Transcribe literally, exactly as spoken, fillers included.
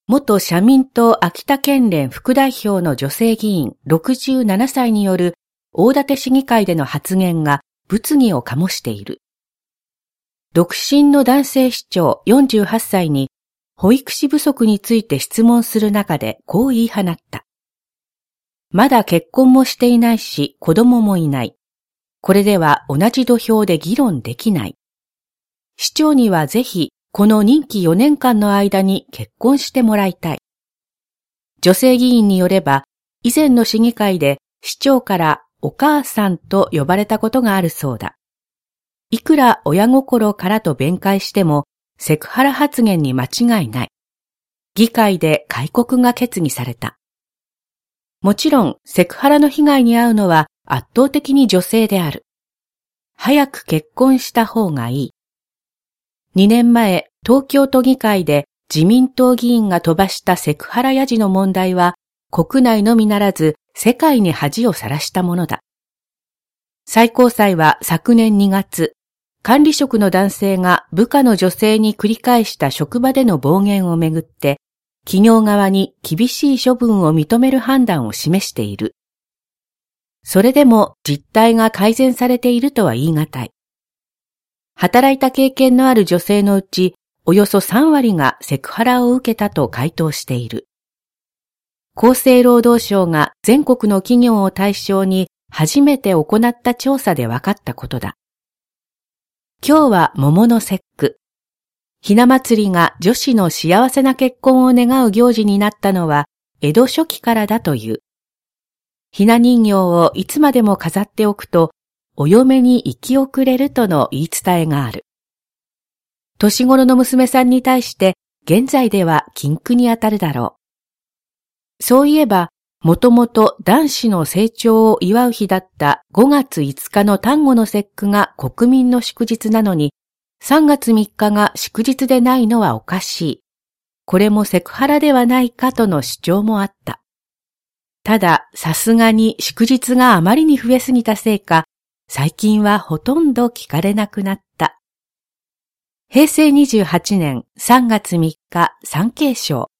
元社民党秋田県連副代表の女性議員ろくじゅうななさいによる大館市議会での発言が物議を醸している。独身の男性市長よんじゅうはっさいに保育士不足について質問する中でこう言い放った。まだ結婚もしていないし子供もいない。これでは同じ土俵で議論できない。市長にはぜひこの任期よねんかんの間に結婚してもらいたい。女性議員によれば、以前の市議会で市長からお母さんと呼ばれたことがあるそうだ。いくら親心からと弁解してもセクハラ発言に間違いない。議会で戒告が決議された。もちろんセクハラの被害に遭うのは圧倒的に女性である。早く結婚した方がいい。にねんまえ、東京都議会で自民党議員が飛ばしたセクハラやじの問題は国内のみならず世界に恥をさらしたものだ。最高裁は昨年にがつ、管理職の男性が部下の女性に繰り返した職場での暴言をめぐって、企業側に厳しい処分を認める判断を示している。それでも実態が改善されているとは言い難い。働いた経験のある女性のうち、およそさんわりがセクハラを受けたと回答している。厚生労働省が全国の企業を対象に初めて行った調査で分かったことだ。今日は桃の節句。ひな祭りが女子の幸せな結婚を願う行事になったのは江戸初期からだという。ひな人形をいつまでも飾っておくとお嫁に行き遅れるとの言い伝えがある。年頃の娘さんに対して現在では禁句にあたるだろう。そういえば、もともと男子の成長を祝う日だったごがついつかの端午の節句が国民の祝日なのに、さんがつみっかが祝日でないのはおかしい。これもセクハラではないかとの主張もあった。ただ、さすがに祝日があまりに増えすぎたせいか、最近はほとんど聞かれなくなった。へいせいにじゅうはちねんさんがつみっか、産経省。